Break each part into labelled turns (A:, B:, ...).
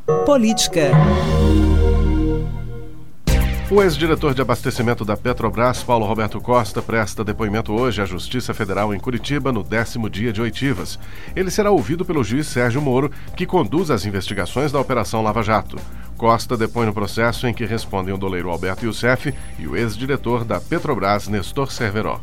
A: Política.
B: O ex-diretor de abastecimento da Petrobras, Paulo Roberto Costa, presta depoimento hoje à Justiça Federal em Curitiba no 10º dia de oitivas. Ele será ouvido pelo juiz Sérgio Moro, que conduz as investigações da Operação Lava Jato. Costa depõe no processo em que respondem o doleiro Alberto Youssef e o ex-diretor da Petrobras, Nestor Cerveró.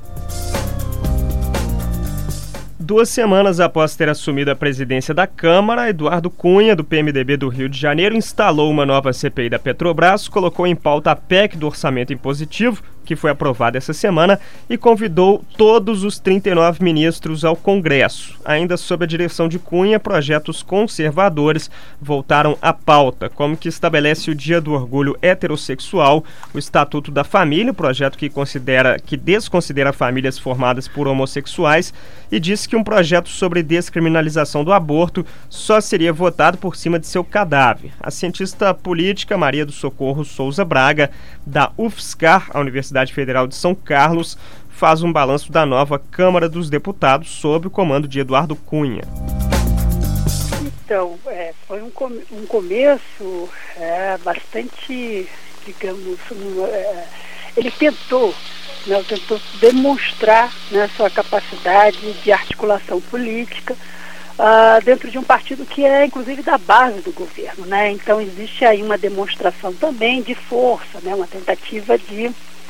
C: 2 semanas após ter assumido a presidência da Câmara, Eduardo Cunha, do PMDB do Rio de Janeiro, instalou uma nova CPI da Petrobras, colocou em pauta a PEC do orçamento impositivo, que foi aprovada essa semana, e convidou todos os 39 ministros ao Congresso. Ainda sob a direção de Cunha, projetos conservadores voltaram à pauta, como que estabelece o Dia do Orgulho Heterossexual, o Estatuto da Família, projeto que desconsidera famílias formadas por homossexuais, e diz que um projeto sobre descriminalização do aborto só seria votado por cima de seu cadáver. A cientista política Maria do Socorro Souza Braga, da UFSCar, a Universidade Federal de São Carlos, faz um balanço da nova Câmara dos Deputados sob o comando de Eduardo Cunha.
D: Então, foi um começo bastante, digamos, ele tentou demonstrar, sua capacidade de articulação política dentro de um partido que é, inclusive, da base do governo, Então, existe aí uma demonstração também de força, uma tentativa de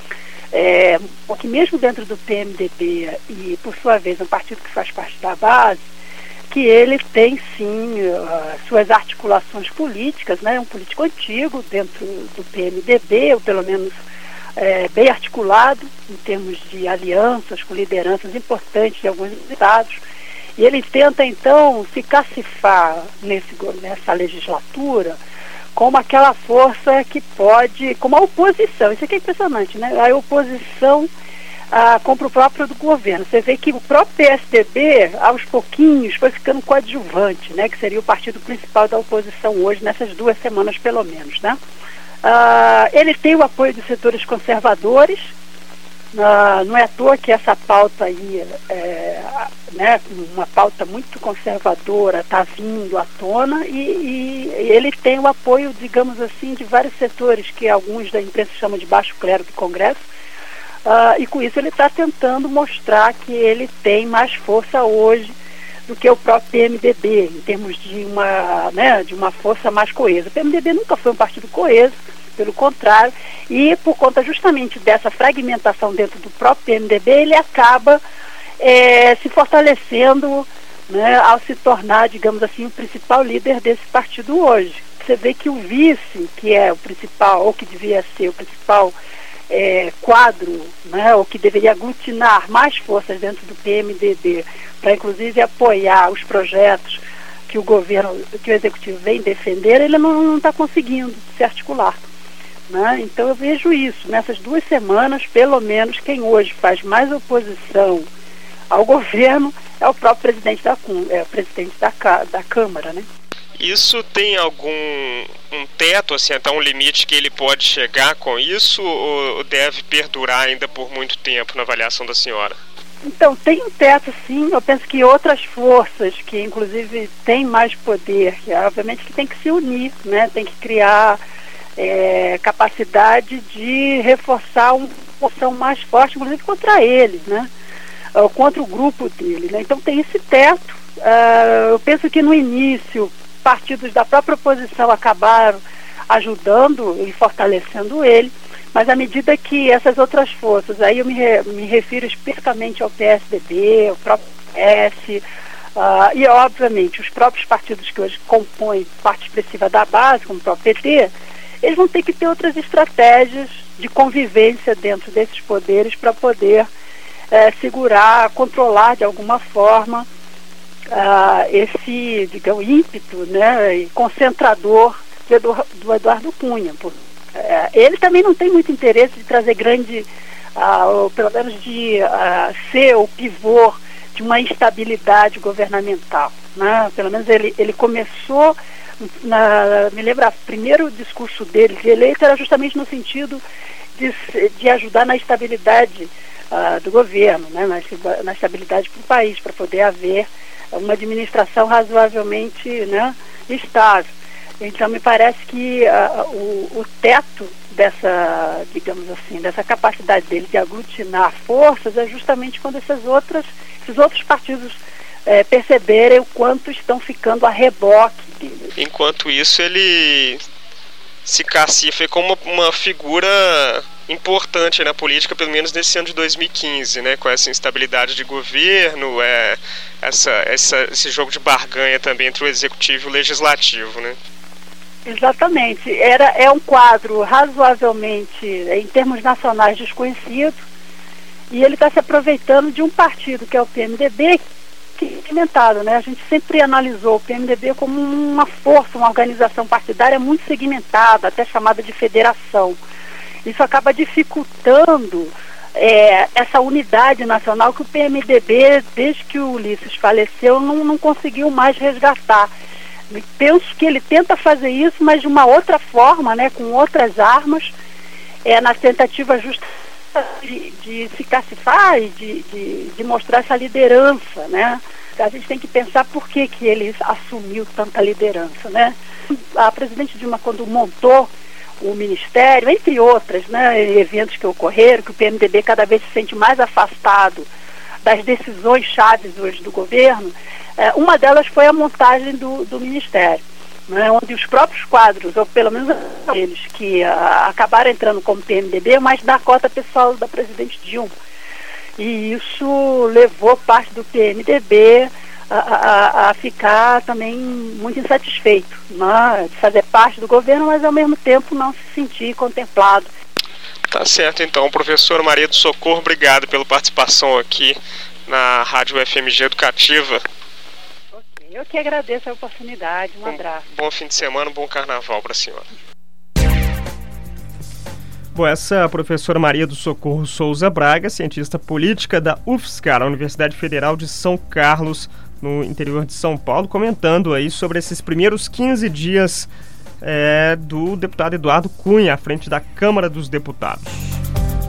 D: porque mesmo dentro do PMDB e, por sua vez, um partido que faz parte da base, que ele tem, sim, suas articulações políticas, um político antigo dentro do PMDB, ou pelo menos bem articulado em termos de alianças com lideranças importantes de alguns estados, e ele tenta então se cacifar nessa legislatura como aquela força que pode, como a oposição, isso aqui é impressionante, a oposição contra o próprio do governo. Você vê que o próprio PSDB, aos pouquinhos, foi ficando coadjuvante, que seria o partido principal da oposição hoje, nessas 2 semanas pelo menos, ele tem o apoio dos setores conservadores, não é à toa que essa pauta aí, uma pauta muito conservadora, está vindo à tona e ele tem o apoio, digamos assim, de vários setores que alguns da imprensa chamam de baixo clero do Congresso, e com isso ele está tentando mostrar que ele tem mais força hoje do que o próprio PMDB, em termos de uma força mais coesa. O PMDB nunca foi um partido coeso, pelo contrário, e por conta justamente dessa fragmentação dentro do próprio PMDB, ele acaba se fortalecendo, ao se tornar, digamos assim, o principal líder desse partido hoje. Você vê que o vice, que é o principal, ou que devia ser o principal quadro, ou que deveria aglutinar mais forças dentro do PMDB, para inclusive apoiar os projetos que o governo, que o executivo vem defender, ele não está conseguindo se articular. Então eu vejo isso, nessas 2 semanas, pelo menos, quem hoje faz mais oposição ao governo é o próprio presidente da Câmara,
C: Isso tem algum teto, assim, até um limite que ele pode chegar com isso, ou deve perdurar ainda por muito tempo, na avaliação da senhora?
D: Então, tem um teto, sim. Eu penso que outras forças que, inclusive, têm mais poder, obviamente que tem que se unir, tem que criar capacidade de reforçar uma posição mais forte, inclusive contra ele, contra o grupo dele. Então, tem esse teto. Eu penso que, no início, partidos da própria oposição acabaram ajudando e fortalecendo ele, mas à medida que essas outras forças, aí eu me refiro especificamente ao PSDB, ao próprio PS, e obviamente os próprios partidos que hoje compõem parte expressiva da base, como o próprio PT, eles vão ter que ter outras estratégias de convivência dentro desses poderes para poder segurar, controlar de alguma forma esse, digamos, ímpeto, e concentrador do Eduardo Cunha. Ele também não tem muito interesse de trazer ou pelo menos de ser o pivô de uma instabilidade governamental. Pelo menos ele começou, me lembra, o primeiro discurso dele de eleito era justamente no sentido de ajudar na estabilidade do governo, na estabilidade para o país, para poder haver uma administração razoavelmente estável. Então me parece que o teto dessa, digamos assim, dessa capacidade dele de aglutinar forças é justamente quando esses outros partidos perceberem o quanto estão ficando a reboque dele.
A: Enquanto isso, ele se cacifra como uma figura importante na política, pelo menos nesse ano de 2015, né, com essa instabilidade de governo, esse jogo de barganha também entre o executivo e o legislativo, né?
D: Exatamente. É um quadro razoavelmente, em termos nacionais, desconhecido, e ele está se aproveitando de um partido que é o PMDB, que é segmentado, né? A gente sempre analisou o PMDB como uma força, uma organização partidária muito segmentada, até chamada de federação. Isso acaba dificultando essa unidade nacional que o PMDB, desde que o Ulisses faleceu, não conseguiu mais resgatar. Penso que ele tenta fazer isso, mas de uma outra forma, né, com outras armas, na tentativa justa de se cacifar e de mostrar essa liderança, né? A gente tem que pensar por que ele assumiu tanta liderança, né? A presidente Dilma, quando montou o Ministério, entre outras, né, eventos que ocorreram, que o PMDB cada vez se sente mais afastado das decisões chaves hoje do governo, uma delas foi a montagem do Ministério, né, onde os próprios quadros, ou pelo menos eles que acabaram entrando como PMDB, mas da cota pessoal da presidente Dilma. E isso levou parte do PMDB a ficar também muito insatisfeito, né, de fazer parte do governo, mas ao mesmo tempo não se sentir contemplado.
A: Tá certo, então. Professora Maria do Socorro, obrigado pela participação aqui na Rádio FMG Educativa.
D: Ok, eu que agradeço a oportunidade. Um abraço.
A: Bom fim de semana, bom carnaval para a senhora.
C: Bom, essa é a professora Maria do Socorro Souza Braga, cientista política da UFSCar, a Universidade Federal de São Carlos, no interior de São Paulo, comentando aí sobre esses primeiros 15 dias do deputado Eduardo Cunha à frente da Câmara dos Deputados.